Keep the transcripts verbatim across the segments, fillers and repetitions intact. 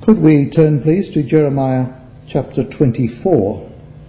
Could we turn please to Jeremiah chapter twenty-four?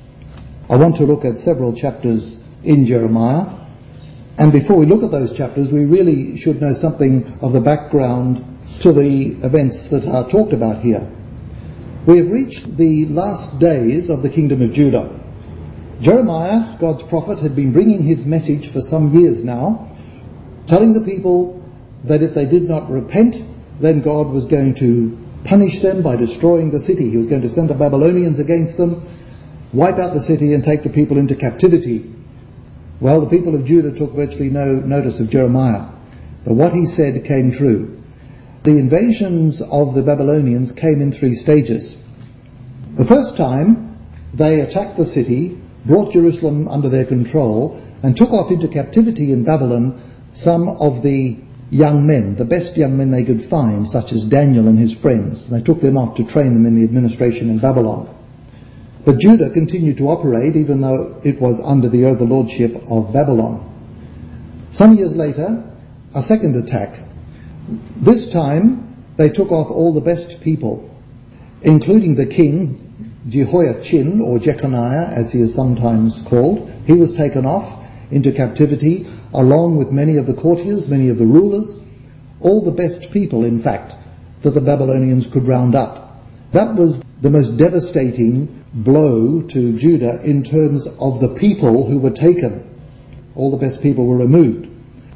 I want to look at several chapters in Jeremiah, and before we look at those chapters we really should know something of the background to the events that are talked about here. We have reached the last days of the kingdom of Judah. Jeremiah, God's prophet, had been bringing his message for some years now, telling the people that if they did not repent, then God was going to punish them by destroying the city. He was going to send the Babylonians against them, wipe out the city and take the people into captivity. Well, the people of Judah took virtually no notice of Jeremiah, but what he said came true. The invasions of the Babylonians came in three stages. The first time, they attacked the city, brought Jerusalem under their control, and took off into captivity in Babylon some of the young men, the best young men they could find, such as Daniel and his friends. They took them off to train them in the administration in Babylon. But Judah continued to operate even though it was under the overlordship of Babylon. Some years later, a second attack. This time, they took off all the best people, including the king, Jehoiachin, or Jeconiah, as he is sometimes called. He was taken off into captivity, along with many of the courtiers, many of the rulers, all the best people, in fact, that the Babylonians could round up. That was the most devastating blow to Judah in terms of the people who were taken. All the best people were removed.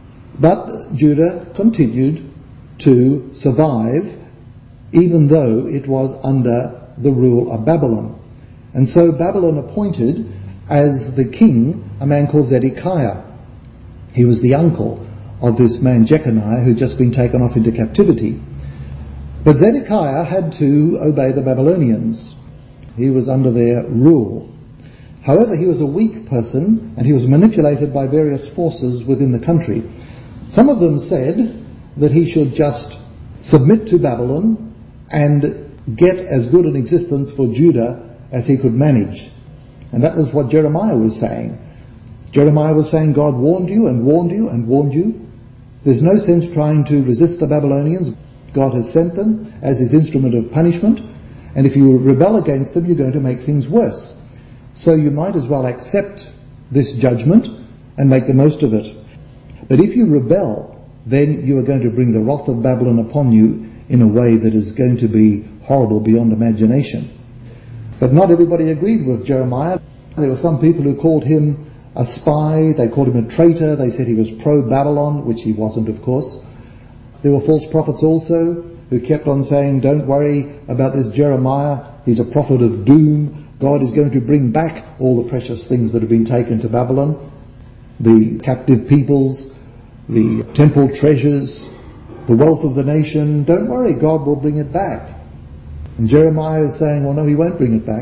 But Judah continued to survive, even though it was under the rule of Babylon. And so Babylon appointed as the king a man called Zedekiah. He was the uncle of this man Jeconiah, who'd just been taken off into captivity. But Zedekiah had to obey the Babylonians. He was under their rule. However, he was a weak person, and he was manipulated by various forces within the country. Some of them said that he should just submit to Babylon and get as good an existence for Judah as he could manage. And that was what Jeremiah was saying. Jeremiah was saying, God warned you and warned you and warned you. There's no sense trying to resist the Babylonians. God has sent them as his instrument of punishment, and if you rebel against them, you're going to make things worse. So you might as well accept this judgment and make the most of it. But if you rebel, then you are going to bring the wrath of Babylon upon you in a way that is going to be horrible beyond imagination. But not everybody agreed with Jeremiah. There were some people who called him a spy, they called him a traitor, they said he was pro-Babylon, which he wasn't, of course. There were false prophets also who kept on saying, don't worry about this Jeremiah, he's a prophet of doom. God is going to bring back all the precious things that have been taken to Babylon, the captive peoples, the temple treasures, the wealth of the nation. Don't worry, God will bring it back. And Jeremiah is saying, well, no, he won't bring it back.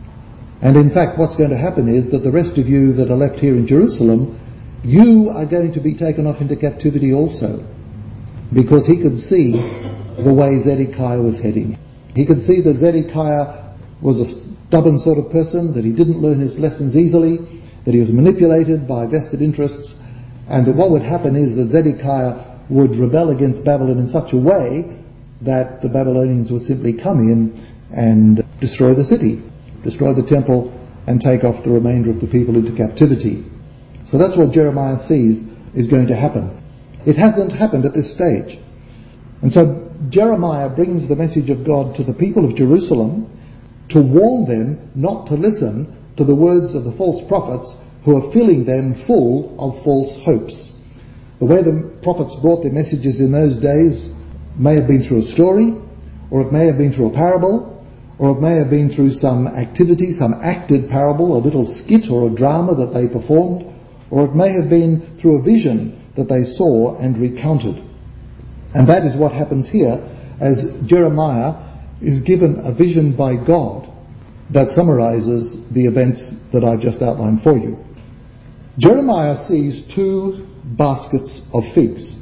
And in fact, what's going to happen is that the rest of you that are left here in Jerusalem, you are going to be taken off into captivity also. Because he could see the way Zedekiah was heading. He could see that Zedekiah was a stubborn sort of person, that he didn't learn his lessons easily, that he was manipulated by vested interests, and that what would happen is that Zedekiah would rebel against Babylon in such a way that the Babylonians would simply come in and destroy the city, destroy the temple, and take off the remainder of the people into captivity. So that's what Jeremiah sees is going to happen. It hasn't happened at this stage. And so Jeremiah brings the message of God to the people of Jerusalem to warn them not to listen to the words of the false prophets who are filling them full of false hopes. The way the prophets brought their messages in those days may have been through a story, or it may have been through a parable, or it may have been through some activity, some acted parable, a little skit or a drama that they performed, or it may have been through a vision that they saw and recounted. And that is what happens here as Jeremiah is given a vision by God that summarizes the events that I've just outlined for you. Jeremiah sees two baskets of figs.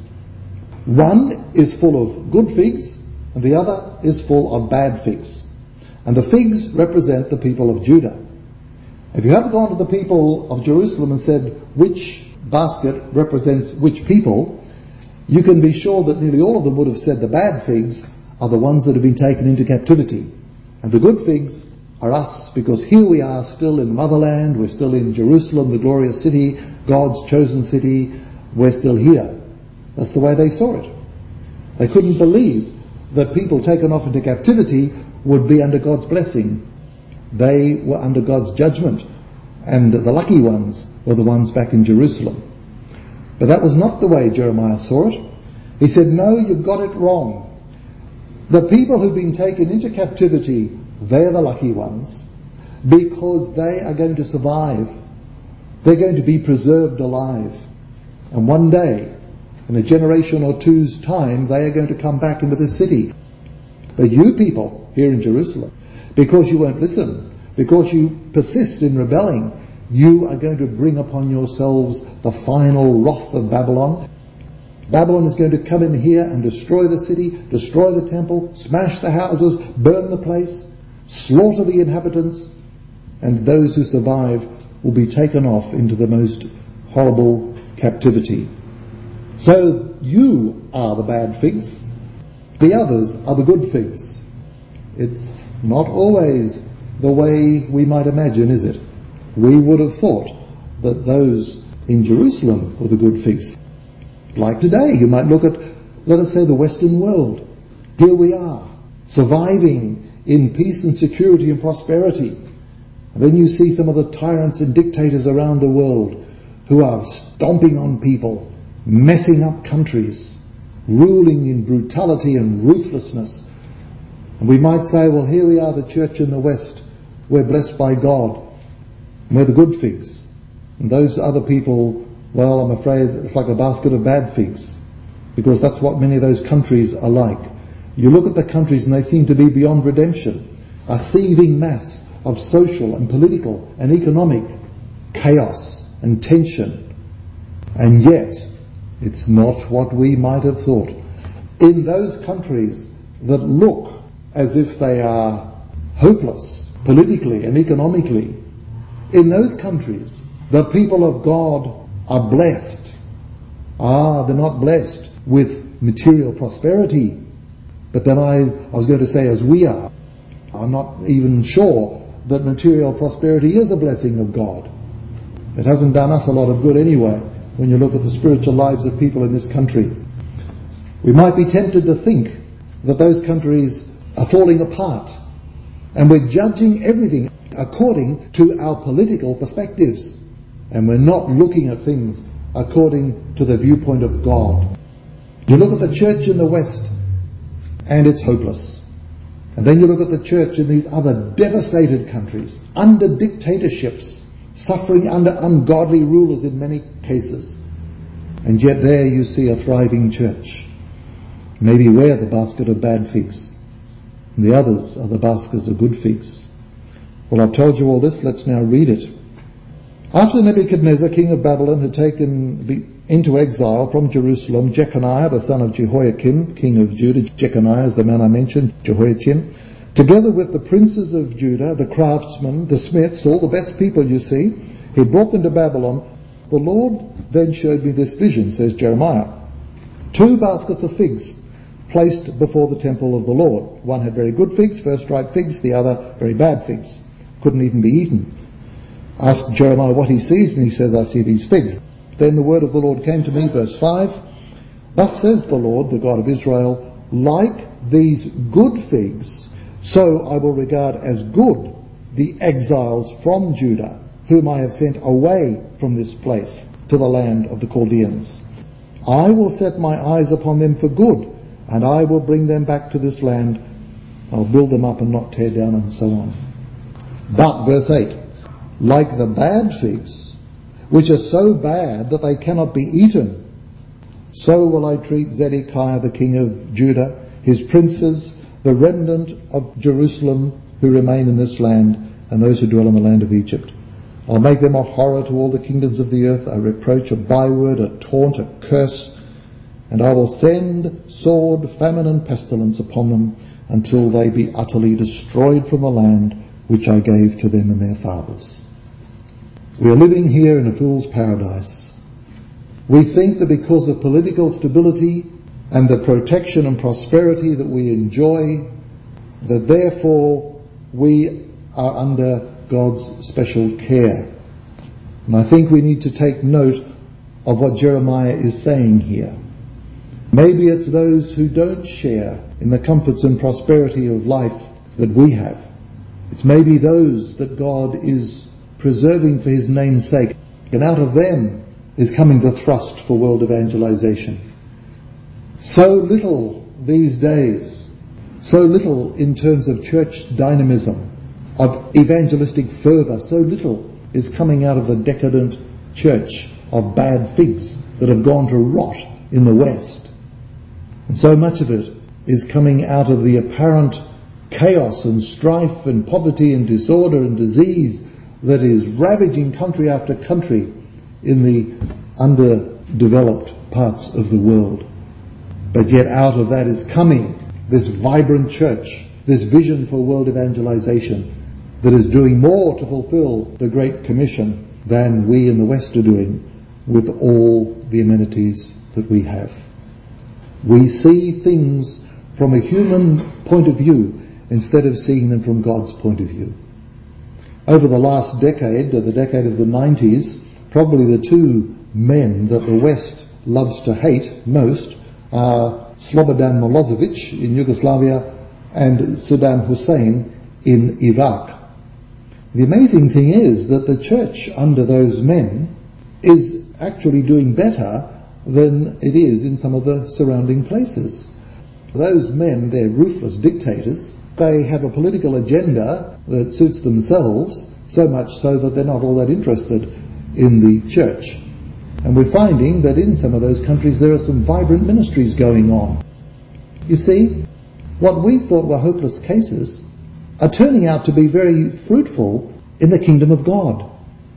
One is full of good figs and the other is full of bad figs. And the figs represent the people of Judah. If you have gone to the people of Jerusalem and said which basket represents which people, you can be sure that nearly all of them would have said the bad figs are the ones that have been taken into captivity. And the good figs are us, because here we are still in the motherland, we're still in Jerusalem, the glorious city, God's chosen city, we're still here. That's the way they saw it. They couldn't believe that people taken off into captivity would be under God's blessing. They were under God's judgment, and the lucky ones were the ones back in Jerusalem. But that was not the way Jeremiah saw it. He said, no, you've got it wrong. The people who've been taken into captivity, they're the lucky ones, because they are going to survive. They're going to be preserved alive. And one day, in a generation or two's time, they are going to come back into this city. But you people here in Jerusalem, because you won't listen, because you persist in rebelling, you are going to bring upon yourselves the final wrath of Babylon. Babylon is going to come in here and destroy the city, destroy the temple, smash the houses, burn the place, slaughter the inhabitants, and those who survive will be taken off into the most horrible captivity. So you are the bad figs, the others are the good figs. It's not always the way we might imagine, is it? We would have thought that those in Jerusalem were the good figs. Like today, you might look at, let us say, the Western world. Here we are, surviving in peace and security and prosperity. And then you see some of the tyrants and dictators around the world who are stomping on people, messing up countries, ruling in brutality and ruthlessness. And we might say, well, here we are, the church in the West. We're blessed by God. And we're the good figs. And those other people, well, I'm afraid it's like a basket of bad figs, because that's what many of those countries are like. You look at the countries and they seem to be beyond redemption, a seething mass of social and political and economic chaos and tension. And yet, it's not what we might have thought. In those countries that look as if they are hopeless politically and economically, in those countries, the people of God are blessed. Ah, they're not blessed with material prosperity, but then I, I was going to say as we are. I'm not even sure that material prosperity is a blessing of God. It hasn't done us a lot of good anyway, when you look at the spiritual lives of people in this country. We might be tempted to think that those countries are falling apart, and we're judging everything according to our political perspectives, and we're not looking at things according to the viewpoint of God. You look at the church in the West, and it's hopeless. And then you look at the church in these other devastated countries, under dictatorships, suffering under ungodly rulers in many cases. And yet there you see a thriving church. Maybe we're the basket of bad figs, and the others are the baskets of good figs. Well, I've told you all this, let's now read it. After Nebuchadnezzar, king of Babylon, had taken into exile from Jerusalem Jeconiah, the son of Jehoiakim, king of Judah, Jeconiah is the man I mentioned, Jehoiachin, together with the princes of Judah, the craftsmen, the smiths, all the best people you see, he brought them to Babylon. The Lord then showed me this vision, says Jeremiah. Two baskets of figs placed before the temple of the Lord. One had very good figs, first-rate figs, the other very bad figs. Couldn't even be eaten. Asked Jeremiah what he sees, and he says, I see these figs. Then the word of the Lord came to me, verse five. Thus says the Lord, the God of Israel, like these good figs, so I will regard as good the exiles from Judah, whom I have sent away from this place to the land of the Chaldeans. I will set my eyes upon them for good, and I will bring them back to this land. I'll build them up and not tear down, and so on. But, verse eight, like the bad figs, which are so bad that they cannot be eaten, so will I treat Zedekiah the king of Judah, his princes, the remnant of Jerusalem who remain in this land, and those who dwell in the land of Egypt. I'll make them a horror to all the kingdoms of the earth, a reproach, a byword, a taunt, a curse, and I will send sword, famine, and pestilence upon them until they be utterly destroyed from the land which I gave to them and their fathers. We are living here in a fool's paradise. We think that because of political stability and the protection and prosperity that we enjoy, that therefore we are under God's special care. And I think we need to take note of what Jeremiah is saying here. Maybe it's those who don't share in the comforts and prosperity of life that we have. It's maybe those that God is preserving for his name's sake, and out of them is coming the thrust for world evangelization. So little these days, so little in terms of church dynamism, of evangelistic fervour, so little is coming out of the decadent church of bad figs that have gone to rot in the West. And so much of it is coming out of the apparent chaos and strife and poverty and disorder and disease that is ravaging country after country in the underdeveloped parts of the world. But yet out of that is coming this vibrant church, this vision for world evangelization that is doing more to fulfill the Great Commission than we in the West are doing with all the amenities that we have. We see things from a human point of view instead of seeing them from God's point of view. Over the last decade, the decade of the nineties, probably the two men that the West loves to hate most are Slobodan Milosevic in Yugoslavia and Saddam Hussein in Iraq. The amazing thing is that the church under those men is actually doing better than it is in some of the surrounding places. Those men, they're ruthless dictators. They have a political agenda that suits themselves, so much so that they're not all that interested in the church. And we're finding that in some of those countries there are some vibrant ministries going on. You see, what we thought were hopeless cases are turning out to be very fruitful in the kingdom of God.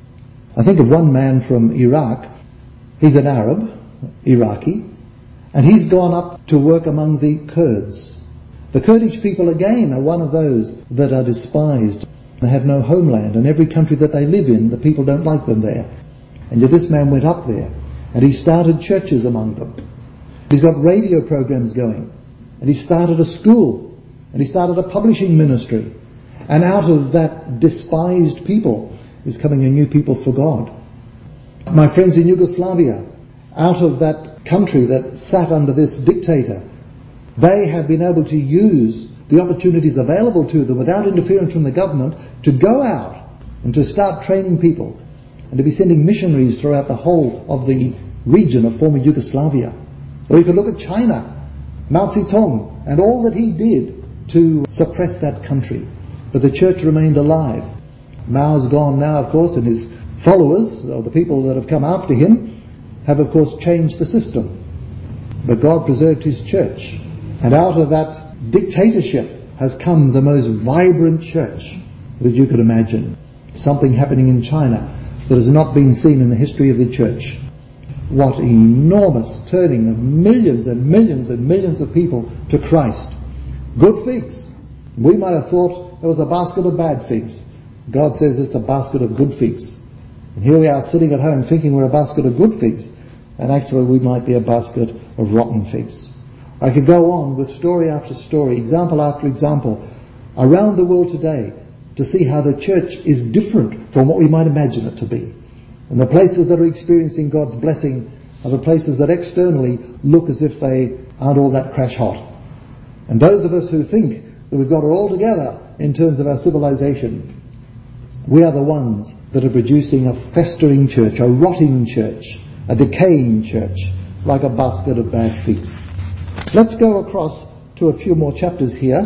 I think of one man from Iraq. He's an Arab, Iraqi, and he's gone up to work among the Kurds. The Kurdish people, again, are one of those that are despised. They have no homeland, and every country that they live in, the people don't like them there. And yet this man went up there, and he started churches among them. He's got radio programs going, and he started a school, and he started a publishing ministry. And out of that despised people is coming a new people for God. My friends in Yugoslavia, out of that country that sat under this dictator, they have been able to use the opportunities available to them without interference from the government to go out and to start training people and to be sending missionaries throughout the whole of the region of former Yugoslavia. Or you could look at China, Mao Zedong, and all that he did to suppress that country. But the church remained alive. Mao's gone now, of course, and his followers, or the people that have come after him, have of course changed the system. But God preserved his church. And out of that dictatorship has come the most vibrant church that you could imagine. Something happening in China that has not been seen in the history of the church. What enormous turning of millions and millions and millions of people to Christ. Good figs. We might have thought it was a basket of bad figs. God says it's a basket of good figs. And here we are sitting at home thinking we're a basket of good figs, and actually we might be a basket of rotten figs. I could go on with story after story, example after example, around the world today to see how the church is different from what we might imagine it to be. And the places that are experiencing God's blessing are the places that externally look as if they aren't all that crash hot. And those of us who think that we've got it all together in terms of our civilization, we are the ones that are producing a festering church, a rotting church, a decaying church, like a basket of bad figs. Let's go across to a few more chapters here.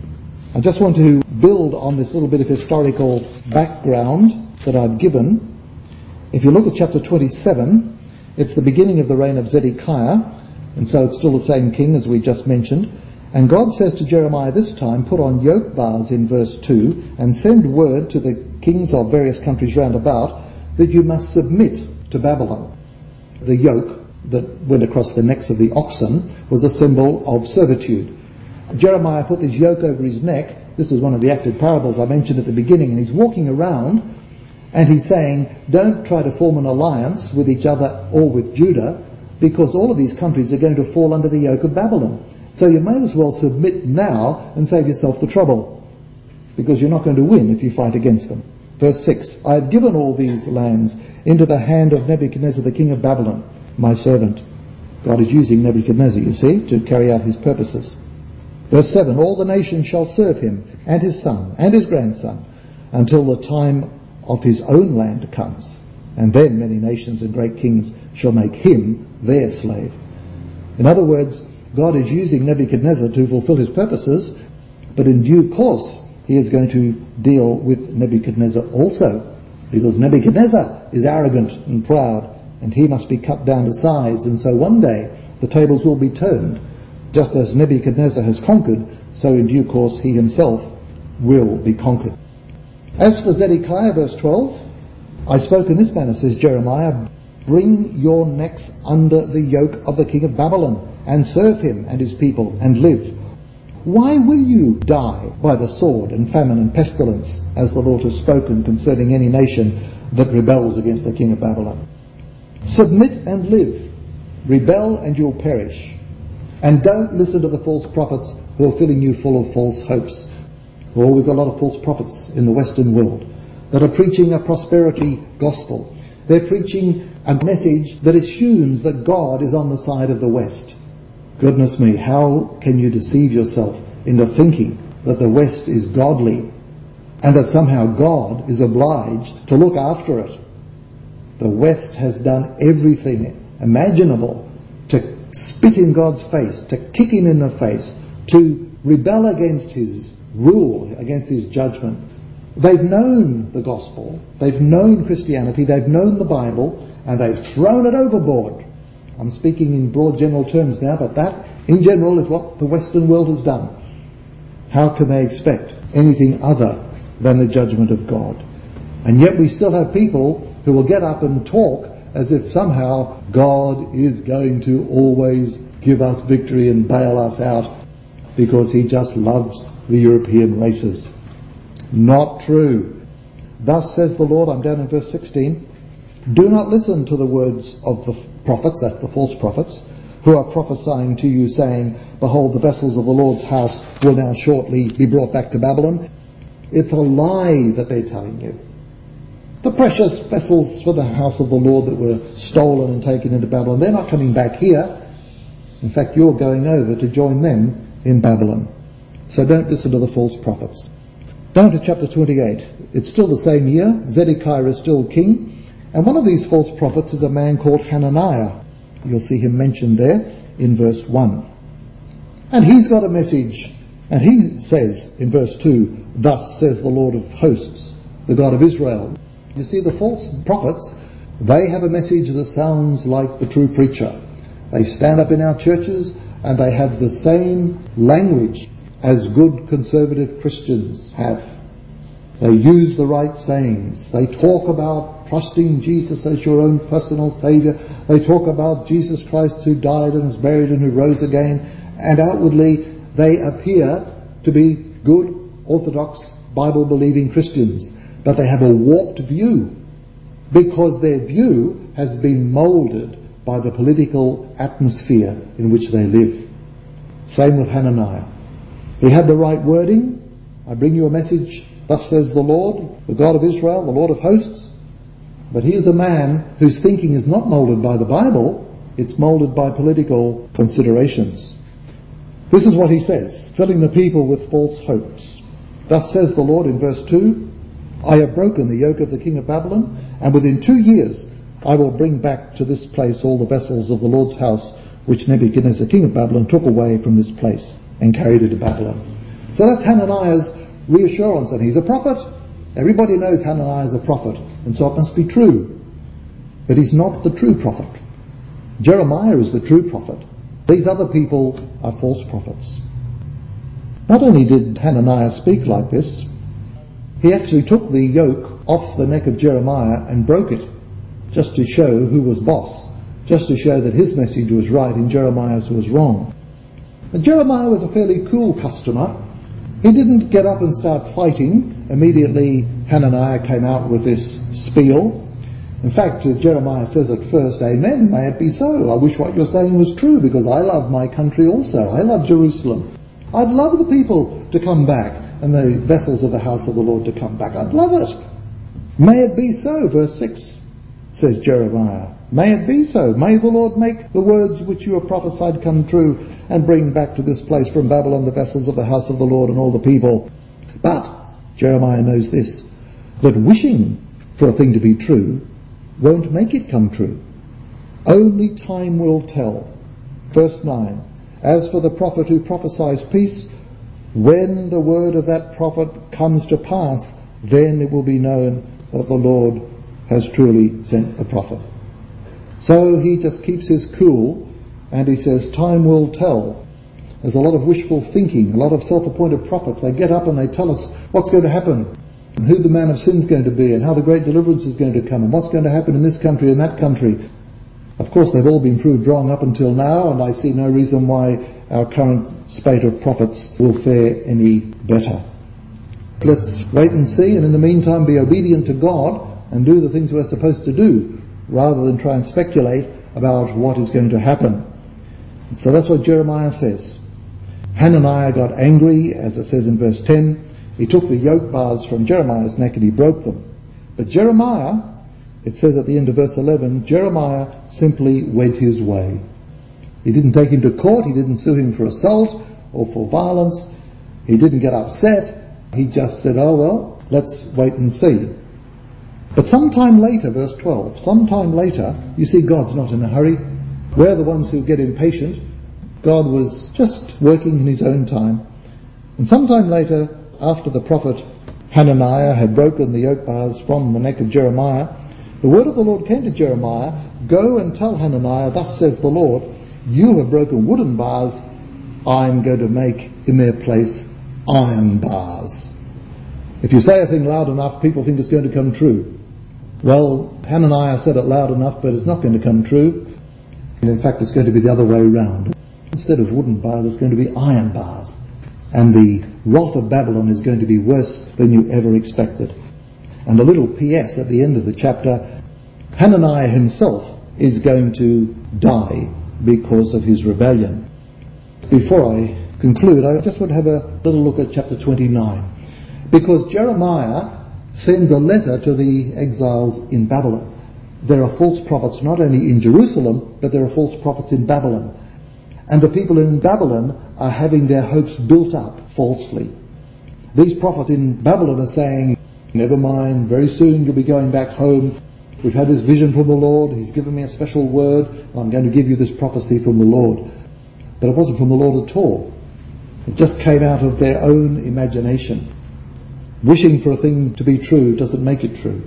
I just want to build on this little bit of historical background that I've given. If you look at chapter twenty-seven, it's the beginning of the reign of Zedekiah, and so it's still the same king as we just mentioned. And God says to Jeremiah this time, put on yoke bars in verse two, and send word to the kings of various countries round about that you must submit to Babylon. The yoke that went across the necks of the oxen was a symbol of servitude. Jeremiah put this yoke over his neck. This is one of the acted parables I mentioned at the beginning, and he's walking around and he's saying, don't try to form an alliance with each other or with Judah, because all of these countries are going to fall under the yoke of Babylon. So you may as well submit now and save yourself the trouble, because you're not going to win if you fight against them. Verse six, I have given all these lands into the hand of Nebuchadnezzar, the king of Babylon, my servant. God is using Nebuchadnezzar, you see, to carry out his purposes. Verse seven, all the nations shall serve him, and his son, and his grandson, until the time of his own land comes. And then many nations and great kings shall make him their slave. In other words, God is using Nebuchadnezzar to fulfill his purposes, but in due course he is going to deal with Nebuchadnezzar also, because Nebuchadnezzar is arrogant and proud, and he must be cut down to size, and so one day the tables will be turned. Just as Nebuchadnezzar has conquered, so in due course he himself will be conquered. As for Zedekiah, verse twelve, I spoke in this manner, says Jeremiah, bring your necks under the yoke of the king of Babylon, and serve him and his people, and live. Why will you die by the sword and famine and pestilence, as the Lord has spoken concerning any nation that rebels against the king of Babylon? Submit and live. Rebel and you'll perish. And don't listen to the false prophets who are filling you full of false hopes. Well, we've got a lot of false prophets in the Western world that are preaching a prosperity gospel. They're preaching a message that assumes that God is on the side of the West. Goodness me, how can you deceive yourself into thinking that the West is godly and that somehow God is obliged to look after it? The West has done everything imaginable to spit in God's face, to kick him in the face, to rebel against his rule, against his judgment. They've known the gospel, they've known Christianity, they've known the Bible, and they've thrown it overboard. I'm speaking in broad general terms now, but that in general is what the Western world has done. How can they expect anything other than the judgment of God? And yet we still have people who will get up and talk as if somehow God is going to always give us victory and bail us out because he just loves the European races. Not true. Thus says the Lord, I'm down in verse sixteen, do not listen to the words of the prophets, that's the false prophets, who are prophesying to you, saying, behold, the vessels of the Lord's house will now shortly be brought back to Babylon. It's a lie that they're telling you. The precious vessels for the house of the Lord that were stolen and taken into Babylon, they're not coming back here. In fact, you're going over to join them in Babylon. So don't listen to the false prophets. Down to chapter twenty-eight. It's still the same year. Zedekiah is still king. And one of these false prophets is a man called Hananiah. You'll see him mentioned there in verse one. And he's got a message. And he says in verse two, thus says the Lord of hosts, the God of Israel. You see, the false prophets, they have a message that sounds like the true preacher. They stand up in our churches and they have the same language as good conservative Christians have. They use the right sayings. They talk about trusting Jesus as your own personal Saviour. They talk about Jesus Christ who died and was buried and who rose again. And outwardly they appear to be good, orthodox, Bible-believing Christians. But they have a warped view because their view has been moulded by the political atmosphere in which they live. Same with Hananiah. He had the right wording. I bring you a message, thus says the Lord, the God of Israel, the Lord of hosts. But he is a man whose thinking is not moulded by the Bible, it's moulded by political considerations. This is what he says, filling the people with false hopes. Thus says the Lord in verse two, I have broken the yoke of the king of Babylon, and within two years I will bring back to this place all the vessels of the Lord's house, which Nebuchadnezzar, king of Babylon, took away from this place and carried it to Babylon. So that's Hananiah's reassurance, and he's a prophet. Everybody knows Hananiah is a prophet, and so it must be true. But he's not the true prophet. Jeremiah is the true prophet. These other people are false prophets. Not only did Hananiah speak like this, he actually took the yoke off the neck of Jeremiah and broke it, just to show who was boss, just to show that his message was right and Jeremiah's was wrong. But Jeremiah was a fairly cool customer. He didn't get up and start fighting. Immediately Hananiah came out with this spiel. In fact, uh, Jeremiah says at first, "Amen, may it be so. I wish what you're saying was true, because I love my country also. I love Jerusalem. I'd love the people to come back and the vessels of the house of the Lord to come back. I'd love it. May it be so," verse six says Jeremiah. "May it be so. May the Lord make the words which you have prophesied come true, and bring back to this place from Babylon the vessels of the house of the Lord and all the people." But Jeremiah knows this, that wishing for a thing to be true won't make it come true. Only time will tell. Verse nine, "As for the prophet who prophesies peace, when the word of that prophet comes to pass, then it will be known that the Lord has truly sent the prophet." So he just keeps his cool, and he says, time will tell. There's a lot of wishful thinking, a lot of self-appointed prophets. They get up and they tell us what's going to happen, and who the man of sin is going to be, and how the great deliverance is going to come, and what's going to happen in this country and that country. Of course, they've all been proved wrong up until now, and I see no reason why our current spate of prophets will fare any better. Let's wait and see, and in the meantime be obedient to God and do the things we're supposed to do, rather than try and speculate about what is going to happen. So that's what Jeremiah says. Hananiah got angry, as it says in verse ten. He took the yoke bars from Jeremiah's neck and he broke them. But Jeremiah, it says at the end of verse eleven, Jeremiah simply went his way. He didn't take him to court. He didn't sue him for assault or for violence. He didn't get upset. He just said, oh well, let's wait and see. But sometime later, verse twelve, sometime later, you see God's not in a hurry. We're the ones who get impatient. God was just working in his own time. And sometime later, after the prophet Hananiah had broken the yoke bars from the neck of Jeremiah, the word of the Lord came to Jeremiah, "Go and tell Hananiah, thus says the Lord, you have broken wooden bars, I'm going to make in their place iron bars." If you say a thing loud enough, people think it's going to come true. Well, Hananiah said it loud enough, but it's not going to come true. And in fact, it's going to be the other way around. Instead of wooden bars, it's going to be iron bars. And the wrath of Babylon is going to be worse than you ever expected. And a little P S at the end of the chapter, Hananiah himself is going to die because of his rebellion. Before I conclude, I just want to have a little look at chapter twenty-nine. Because Jeremiah sends a letter to the exiles in Babylon. There are false prophets not only in Jerusalem, but there are false prophets in Babylon. And the people in Babylon are having their hopes built up falsely. These prophets in Babylon are saying, never mind, very soon you'll be going back home. We've had this vision from the Lord. He's given me a special word. I'm going to give you this prophecy from the Lord. But it wasn't from the Lord at all. It just came out of their own imagination. Wishing for a thing to be true doesn't make it true.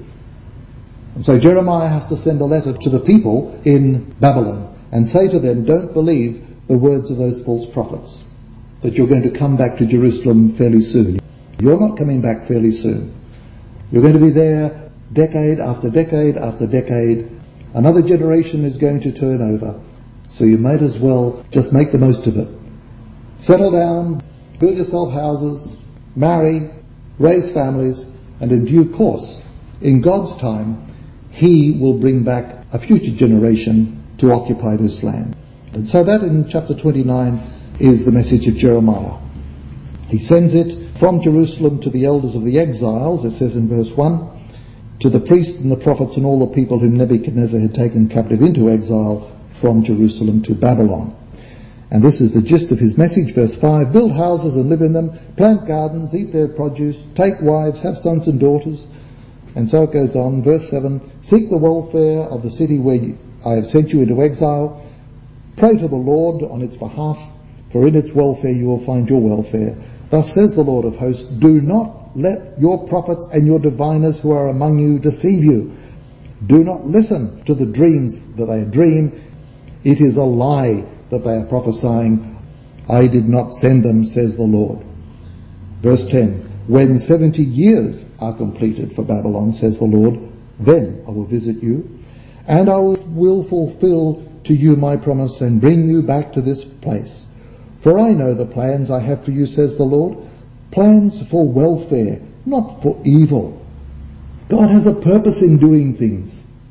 And so Jeremiah has to send a letter to the people in Babylon and say to them, don't believe the words of those false prophets, that you're going to come back to Jerusalem fairly soon. You're not coming back fairly soon. You're going to be there decade after decade after decade. Another generation is going to turn over. So you might as well just make the most of it. Settle down, build yourself houses, marry, raise families, and in due course, in God's time, He will bring back a future generation to occupy this land. And so that in chapter twenty-nine is the message of Jeremiah. He sends it from Jerusalem to the elders of the exiles, it says in verse one, to the priests and the prophets and all the people whom Nebuchadnezzar had taken captive into exile from Jerusalem to Babylon. And this is the gist of his message, verse five, build houses and live in them, plant gardens, eat their produce, take wives, have sons and daughters. And so it goes on, verse seven, seek the welfare of the city where I have sent you into exile, pray to the Lord on its behalf, for in its welfare you will find your welfare. Thus says the Lord of hosts, do not let your prophets and your diviners who are among you deceive you. Do not listen to the dreams that they dream. It is a lie that they are prophesying. I did not send them, says the Lord. Verse ten, when seventy years are completed for Babylon, says the Lord, then I will visit you, and I will fulfill to you my promise and bring you back to this place. For I know the plans I have for you, says the Lord, plans for welfare, not for evil. God has a purpose in doing things.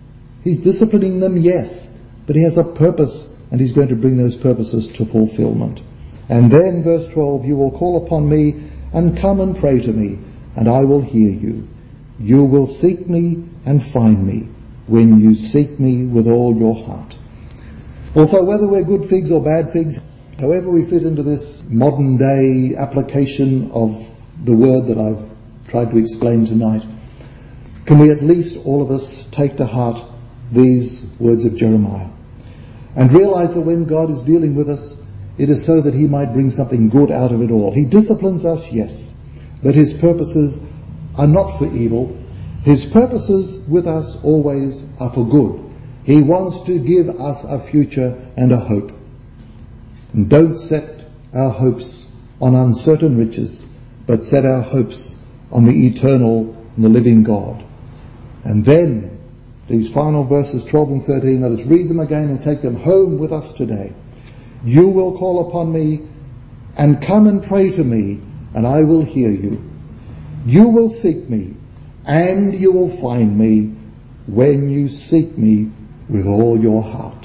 He's disciplining them, yes, but he has a purpose, and he's going to bring those purposes to fulfillment. And then, verse twelve, you will call upon me and come and pray to me, and I will hear you. You will seek me and find me when you seek me with all your heart. Also, whether we're good figs or bad figs, however we fit into this modern day application of the word that I've tried to explain tonight, can we at least, all of us, take to heart these words of Jeremiah and realize that when God is dealing with us, it is so that he might bring something good out of it all. He disciplines us, yes, but his purposes are not for evil. His purposes with us always are for good. He wants to give us a future and a hope. And don't set our hopes on uncertain riches, but set our hopes on the eternal and the living God. And then, these final verses twelve and thirteen, let us read them again and take them home with us today. You will call upon me and come and pray to me, and I will hear you. You will seek me, and you will find me when you seek me with all your heart.